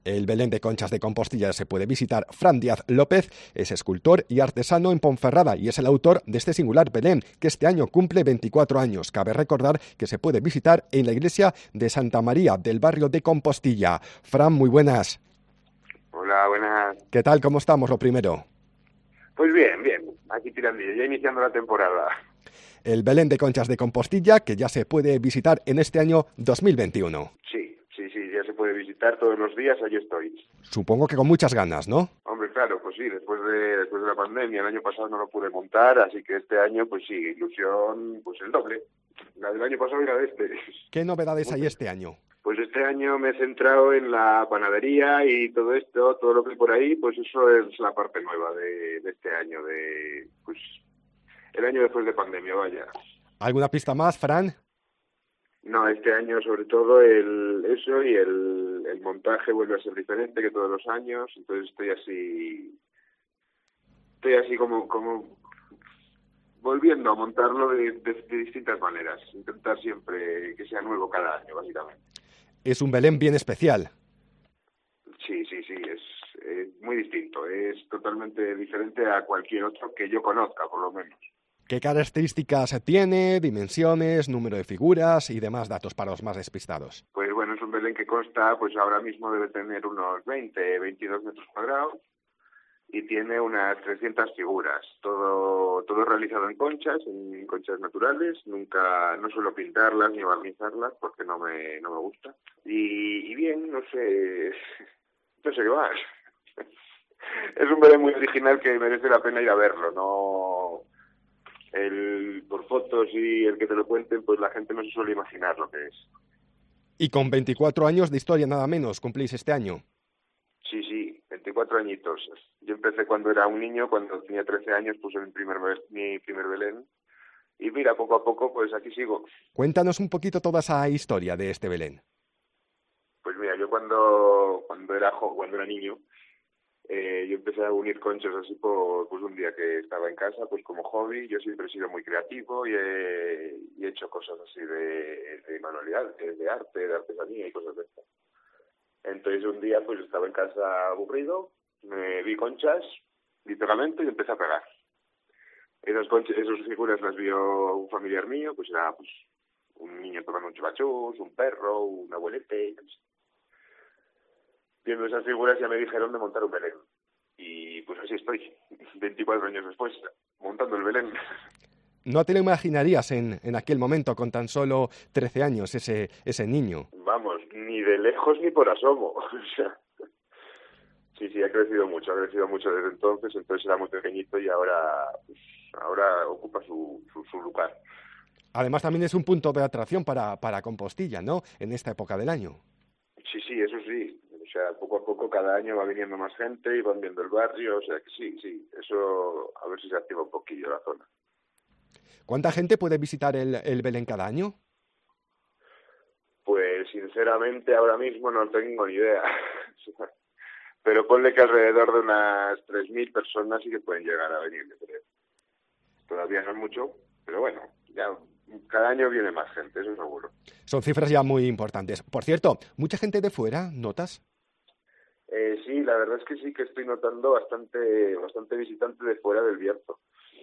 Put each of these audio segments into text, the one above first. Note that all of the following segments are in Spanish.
El Belén de Conchas de Compostilla se puede visitar. Fran Díaz López es escultor y artesano en Ponferrada y es el autor de este singular Belén, que este año cumple 24 años. Cabe recordar que se puede visitar en la iglesia de Santa María del barrio de Compostilla. Fran, muy buenas. Hola, buenas. ¿Qué tal? ¿Cómo estamos? Lo primero. Pues bien, aquí tirando, ya iniciando la temporada. El Belén de Conchas de Compostilla, que ya se puede visitar en este año 2021. Sí, ya se puede visitar todos los días, ahí estoy. Supongo que con muchas ganas, ¿no? Hombre, claro, pues sí, después de la pandemia, el año pasado no lo pude montar, así que este año, pues sí, ilusión, pues el doble. La del año pasado y la de este. ¿Qué novedades hay este año? Pues este año me he centrado en la panadería y todo esto, todo lo que hay por ahí, pues eso es la parte nueva de este año, pues el año después de pandemia, vaya. ¿Alguna pista más, Fran? No, este año sobre todo eso y el montaje vuelve a ser diferente que todos los años, entonces estoy así como volviendo a montarlo de distintas maneras, intentar siempre que sea nuevo cada año, básicamente. Es un Belén bien especial. Sí, es muy distinto, es totalmente diferente a cualquier otro que yo conozca, por lo menos. ¿Qué características tiene, dimensiones, número de figuras y demás datos para los más despistados? Pues bueno, es un Belén que consta, pues ahora mismo debe tener unos 22 metros cuadrados y tiene unas 300 figuras. Todo realizado en conchas naturales. No suelo pintarlas ni barnizarlas porque no me gusta. Y bien, no sé qué más. Es un Belén muy original que merece la pena ir a verlo, no... por fotos y el que te lo cuenten, pues la gente no se suele imaginar lo que es. Y con 24 años de historia nada menos, cumplís este año. Sí, 24 añitos. Yo empecé cuando era un niño, cuando tenía 13 años puse mi primer Belén. Y mira, poco a poco, pues aquí sigo. Cuéntanos un poquito toda esa historia de este Belén. Pues mira, yo cuando era niño, yo empecé a unir conchas así pues un día que estaba en casa, pues como hobby. Yo siempre he sido muy creativo y he hecho cosas así de manualidades, de arte, de artesanía y cosas de estas. Entonces un día pues estaba en casa aburrido, me vi conchas y pegamento y empecé a pegar. Esas figuras las vio un familiar mío, pues era pues un niño tocando un chubachús, un perro, un abuelete. Viendo esas figuras ya me dijeron de montar un Belén. Y pues así estoy, 24 años después, montando el Belén. No te lo imaginarías en aquel momento con tan solo 13 años, ese niño. Vamos, ni de lejos ni por asomo. O sea, sí, ha crecido mucho desde entonces era muy pequeñito y ahora ocupa su lugar. Además también es un punto de atracción para Compostilla, ¿no? En esta época del año. Sí, eso sí. O sea, poco a poco cada año va viniendo más gente y van viendo el barrio, o sea que sí, eso a ver si se activa un poquillo la zona. ¿Cuánta gente puede visitar el Belén cada año? Pues sinceramente ahora mismo no tengo ni idea. Pero ponle que alrededor de unas 3.000 personas sí que pueden llegar a venir, yo creo. Todavía no es mucho, pero bueno, ya cada año viene más gente, eso seguro. Son cifras ya muy importantes. Por cierto, ¿mucha gente de fuera notas? Sí, la verdad es que sí que estoy notando bastante visitante de fuera del Bierzo.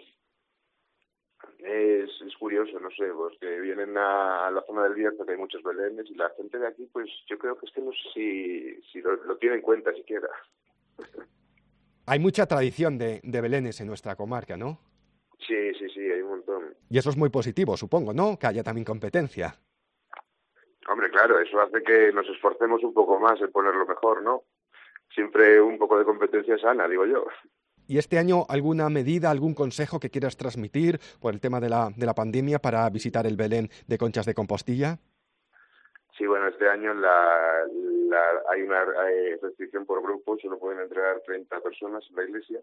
Es curioso, no sé, pues que vienen a la zona del Bierzo, que hay muchos belenes, y la gente de aquí, pues yo creo que no sé si lo tiene en cuenta siquiera. Hay mucha tradición de belenes en nuestra comarca, ¿no? Sí, hay un montón. Y eso es muy positivo, supongo, ¿no? Que haya también competencia. Hombre, claro, eso hace que nos esforcemos un poco más en ponerlo mejor, ¿no? Siempre un poco de competencia sana, digo yo. ¿Y este año alguna medida, algún consejo que quieras transmitir por el tema de la pandemia para visitar el Belén de Conchas de Compostilla? Sí, bueno, este año hay una restricción por grupo, solo pueden entrar 30 personas en la iglesia.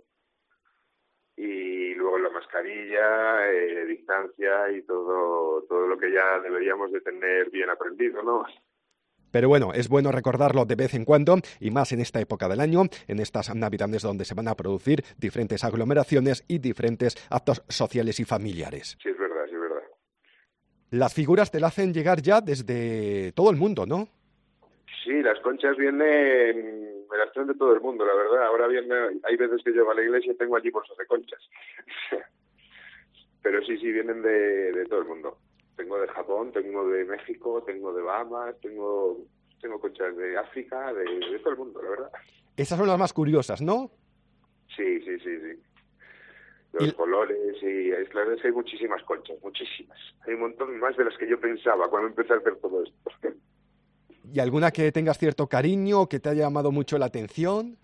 Y luego la mascarilla, distancia y todo lo que ya deberíamos de tener bien aprendido, ¿no? Pero bueno, es bueno recordarlo de vez en cuando, y más en esta época del año, en estas navidades donde se van a producir diferentes aglomeraciones y diferentes actos sociales y familiares. Sí, es verdad. Las figuras te la hacen llegar ya desde todo el mundo, ¿no? Sí, las conchas vienen, me las traen de todo el mundo, la verdad. Ahora vienen, hay veces que llego a la iglesia y tengo allí bolsas de conchas. Pero sí, vienen de todo el mundo. Tengo de Japón, tengo de México, tengo de Bahamas, tengo conchas de África, de todo el mundo, la verdad. Esas son las más curiosas, ¿no? Sí. Los colores y la verdad es que hay muchísimas conchas, muchísimas. Hay un montón más de las que yo pensaba cuando empecé a hacer todo esto. ¿Y alguna que tengas cierto cariño, que te haya llamado mucho la atención?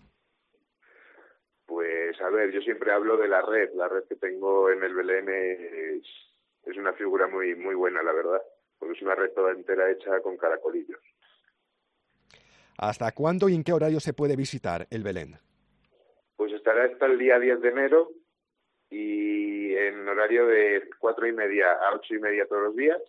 Pues a ver, yo siempre hablo de la red que tengo en el Belén es una figura muy muy buena, la verdad, porque es una red toda entera hecha con caracolillos. ¿Hasta cuándo y en qué horario se puede visitar el Belén? Pues estará hasta el día 10 de enero y en horario de 4:30 a 8:30 todos los días.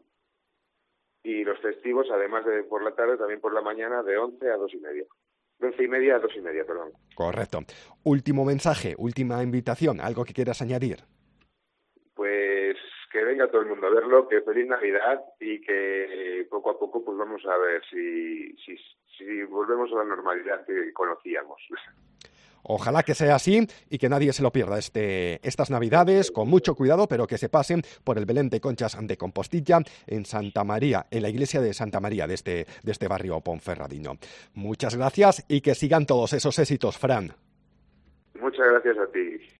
Y los festivos, además de por la tarde, también por la mañana, de 11 a 2:30. De 11:30 a 2:30, perdón. Correcto. Último mensaje, última invitación, algo que quieras añadir. Pues que venga todo el mundo a verlo, que feliz Navidad y que poco a poco pues vamos a ver si volvemos a la normalidad que conocíamos. Ojalá que sea así y que nadie se lo pierda estas Navidades, con mucho cuidado, pero que se pasen por el Belén de Conchas de Compostilla en Santa María, en la iglesia de Santa María de este barrio ponferradino. Muchas gracias y que sigan todos esos éxitos, Fran. Muchas gracias a ti.